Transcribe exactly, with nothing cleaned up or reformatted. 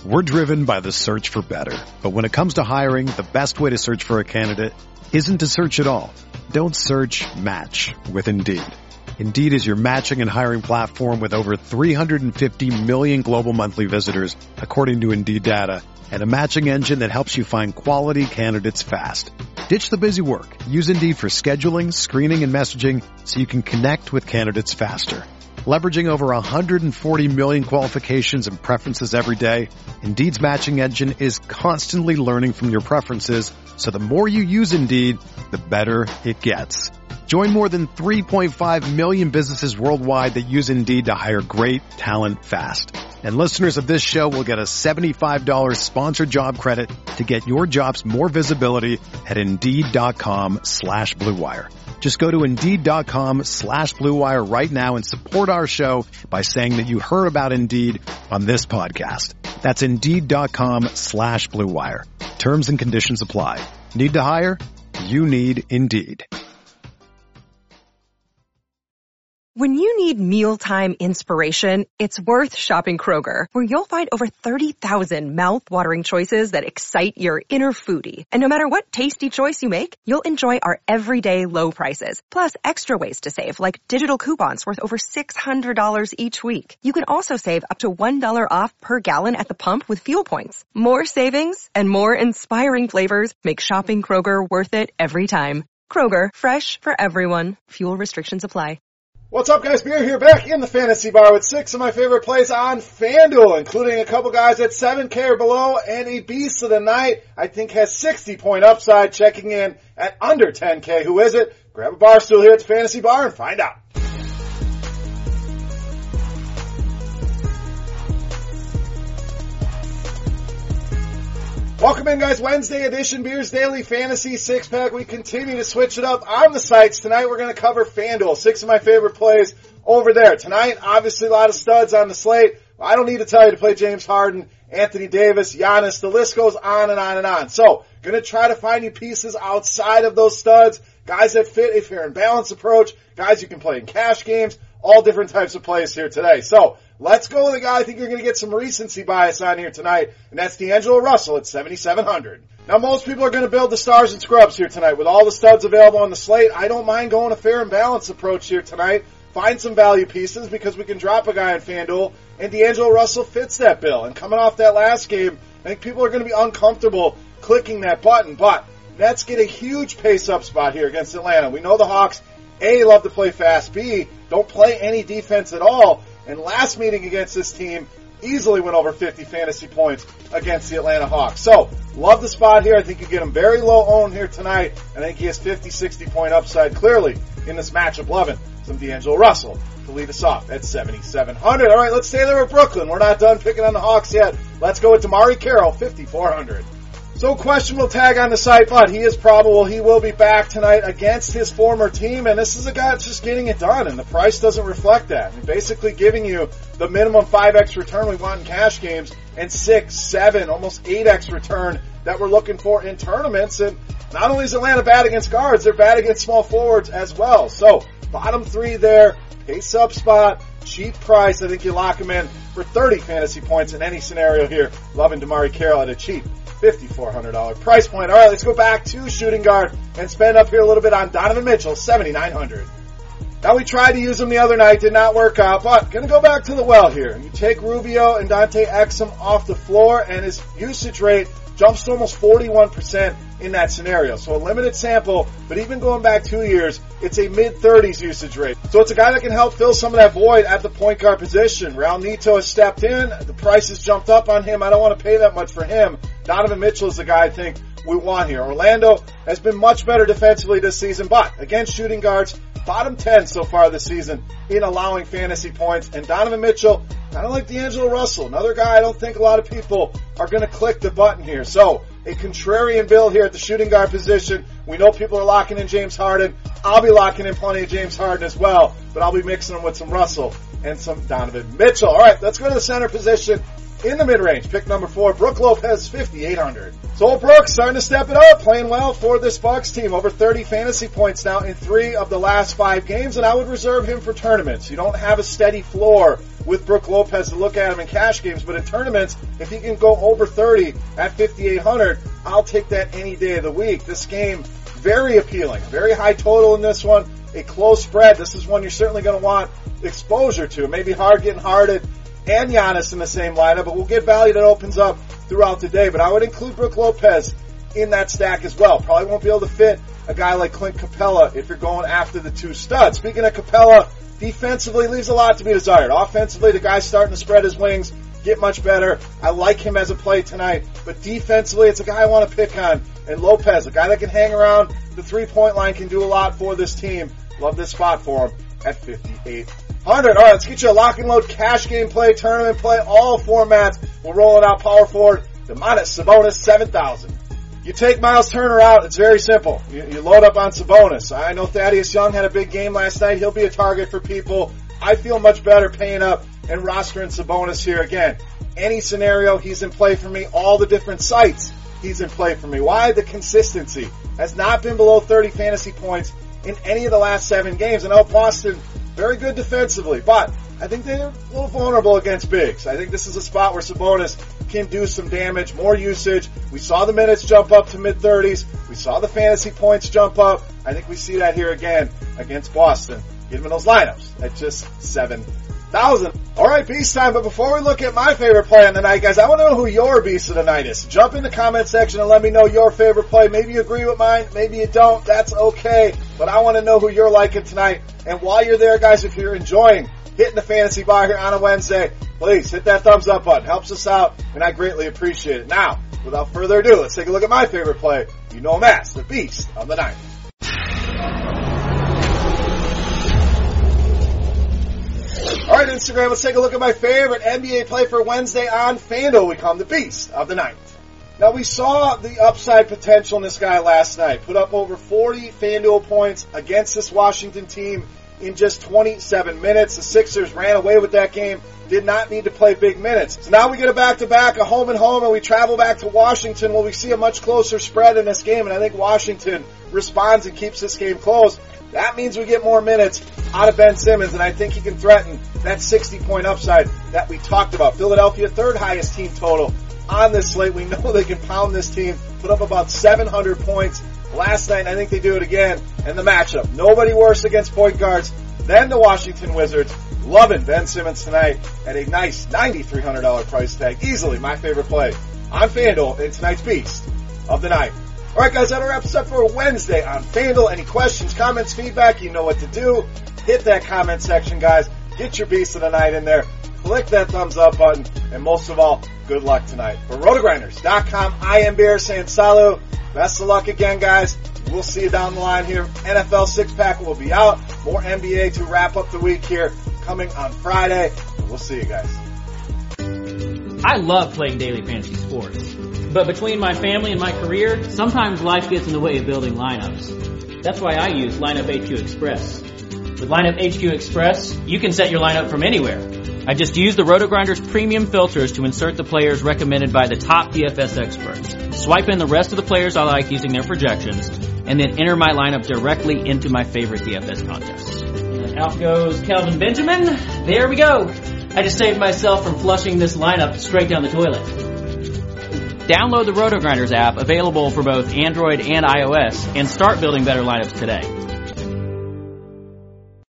We're driven by the search for better. But when it comes to hiring, the best way to search for a candidate isn't to search at all. Don't search, match with Indeed. Indeed is your matching and hiring platform with over three hundred fifty million global monthly visitors, according to Indeed data, and a matching engine that helps you find quality candidates fast. Ditch the busy work. Use Indeed for scheduling, screening, and messaging so you can connect with candidates faster. Leveraging over one hundred forty million qualifications and preferences every day, Indeed's matching engine is constantly learning from your preferences, so the more you use Indeed, the better it gets. Join more than three point five million businesses worldwide that use Indeed to hire great talent fast. And listeners of this show will get a seventy-five dollars sponsored job credit to get your jobs more visibility at Indeed.com slash Blue Wire. Just go to Indeed.com slash Blue Wire right now and support our show by saying that you heard about Indeed on this podcast. That's Indeed.com slash Blue Wire. Terms and conditions apply. Need to hire? You need Indeed. When you need mealtime inspiration, it's worth shopping Kroger, where you'll find over thirty thousand mouth-watering choices that excite your inner foodie. And no matter what tasty choice you make, you'll enjoy our everyday low prices, plus extra ways to save, like digital coupons worth over six hundred dollars each week. You can also save up to one dollar off per gallon at the pump with fuel points. More savings and more inspiring flavors make shopping Kroger worth it every time. Kroger, fresh for everyone. Fuel restrictions apply. What's up, guys? Beer here, back in the Fantasy Bar with six of my favorite plays on FanDuel, including a couple guys at seven K or below, and a beast of the night I think has sixty point upside, checking in at under ten K. Who is it? Grab a bar stool here at the Fantasy Bar and find out. Welcome in, guys. Wednesday edition, Beers Daily Fantasy six-pack. We continue to switch it up on the sites. Tonight we're going to cover FanDuel, six of my favorite plays over there. Tonight, obviously a lot of studs on the slate. I don't need to tell you to play James Harden, Anthony Davis, Giannis. The list goes on and on and on. So, going to try to find you pieces outside of those studs, guys that fit a fair and balanced approach, guys you can play in cash games, all different types of plays here today. So, let's go with a guy I think you're going to get some recency bias on here tonight, and that's D'Angelo Russell at seventy-seven hundred. Now, most people are going to build the stars and scrubs here tonight. With all the studs available on the slate, I don't mind going a fair and balanced approach here tonight. Find some value pieces because we can drop a guy on FanDuel, and D'Angelo Russell fits that bill. And coming off that last game, I think people are going to be uncomfortable clicking that button. But Nets get a huge pace-up spot here against Atlanta. We know the Hawks, A, love to play fast, B, don't play any defense at all. And last meeting against this team, easily went over fifty fantasy points against the Atlanta Hawks. So, love the spot here. I think you get him very low owned here tonight. And I think he has fifty, sixty point upside clearly in this matchup. Loving some D'Angelo Russell to lead us off at seventy-seven hundred. All right, let's stay there with Brooklyn. We're not done picking on the Hawks yet. Let's go with DeMarre Carroll, fifty-four hundred. So questionable tag on the site, but he is probable he will be back tonight against his former team, and this is a guy that's just getting it done, and the price doesn't reflect that. I mean, basically giving you the minimum five X return we want in cash games, and six, seven, almost eight X return that we're looking for in tournaments. And not only is Atlanta bad against guards, they're bad against small forwards as well. So, bottom three there, pace up spot, cheap price. I think you lock him in for thirty fantasy points in any scenario here. Loving DeMarre Carroll at a cheap fifty-four hundred dollars price point. All right, let's go back to shooting guard and spend up here a little bit on Donovan Mitchell, seventy-nine hundred. Now, we tried to use him the other night, did not work out, but going to go back to the well here. You take Rubio and Dante Exum off the floor, and his usage rate jumps to almost forty-one percent in that scenario. So a limited sample, but even going back two years, it's a mid-thirties usage rate. So it's a guy that can help fill some of that void at the point guard position. Raul Neto has stepped in. The price has jumped up on him. I don't want to pay that much for him. Donovan Mitchell is the guy I think we want here. Orlando has been much better defensively this season, but against shooting guards, bottom ten so far this season in allowing fantasy points. And Donovan Mitchell, kind of like D'Angelo Russell, another guy I don't think a lot of people are going to click the button here. So a contrarian build here at the shooting guard position. We know people are locking in James Harden. I'll be locking in plenty of James Harden as well, but I'll be mixing them with some Russell and some Donovan Mitchell. All right, let's go to the center position. In the mid-range, pick number four, Brook Lopez, fifty-eight hundred. So Brook starting to step it up, playing well for this Bucks team. Over thirty fantasy points now in three of the last five games, and I would reserve him for tournaments. You don't have a steady floor with Brook Lopez to look at him in cash games, but in tournaments, if he can go over thirty at fifty-eight hundred, I'll take that any day of the week. This game, very appealing. Very high total in this one. A close spread. This is one you're certainly going to want exposure to. Maybe hard getting Harden and Giannis in the same lineup, but we'll get value that opens up throughout the day. But I would include Brook Lopez in that stack as well. Probably won't be able to fit a guy like Clint Capella if you're going after the two studs. Speaking of Capella, defensively leaves a lot to be desired. Offensively, the guy's starting to spread his wings, get much better. I like him as a play tonight. But defensively, it's a guy I want to pick on. And Lopez, a guy that can hang around the three-point line, can do a lot for this team. Love this spot for him at fifty-eight hundred. All right, let's get you a lock and load cash game play, tournament play, all formats. We're rolling out power forward. Domantas Sabonis, seven thousand. You take Miles Turner out, it's very simple. You, you load up on Sabonis. I know Thaddeus Young had a big game last night. He'll be a target for people. I feel much better paying up and rostering Sabonis here again. Any scenario, he's in play for me. All the different sites, he's in play for me. Why? The consistency. Has not been below thirty fantasy points in any of the last seven games. I know Boston, very good defensively, but I think they're a little vulnerable against bigs. I think this is a spot where Sabonis can do some damage, more usage. We saw the minutes jump up to mid-thirties. We saw the fantasy points jump up. I think we see that here again against Boston. Get him in those lineups at just seven thousand. All right, beast time. But before we look at my favorite play on the night, guys, I want to know who your beast of the night is. Jump in the comment section and let me know your favorite play. Maybe you agree with mine. Maybe you don't. That's okay. But I want to know who you're liking tonight. And while you're there, guys, if you're enjoying hitting the fantasy bar here on a Wednesday, please hit that thumbs up button. Helps us out, and I greatly appreciate it. Now, without further ado, let's take a look at my favorite play. You know him as the beast of the night. All right, Instagram, let's take a look at my favorite N B A play for Wednesday on FanDuel. We call him the beast of the night. Now, we saw the upside potential in this guy last night. Put up over forty FanDuel points against this Washington team in just twenty-seven minutes. The Sixers ran away with that game, did not need to play big minutes. So now we get a back-to-back, a home and home, and we travel back to Washington where we see a much closer spread in this game, and I think Washington responds and keeps this game close. That means we get more minutes out of Ben Simmons, and I think he can threaten that sixty-point upside that we talked about. Philadelphia, third highest team total on this slate. We know they can pound this team, put up about seven hundred points last night, and I think they do it again in the matchup. Nobody worse against point guards than the Washington Wizards. Loving Ben Simmons tonight at a nice nine thousand three hundred dollars price tag. Easily my favorite play on FanDuel in tonight's Beast of the Night. All right, guys, that wraps up for Wednesday on FanDuel. Any questions, comments, feedback, you know what to do. Hit that comment section, guys. Get your Beast of the Night in there. Click that thumbs up button. And most of all, good luck tonight. For Roto Grinders dot com, I am Bear saying salut. Best of luck again, guys. We'll see you down the line here. N F L six-pack will be out. More N B A to wrap up the week here coming on Friday. We'll see you guys. I love playing daily fantasy sports. But between my family and my career, sometimes life gets in the way of building lineups. That's why I use Lineup H Q Express. With Lineup H Q Express, you can set your lineup from anywhere. I just use the Roto-Grinders premium filters to insert the players recommended by the top D F S experts. Swipe in the rest of the players I like using their projections, and then enter my lineup directly into my favorite D F S contests. And out goes Kelvin Benjamin. There we go. I just saved myself from flushing this lineup straight down the toilet. Download the Roto-Grinders app, available for both Android and iOS, and start building better lineups today.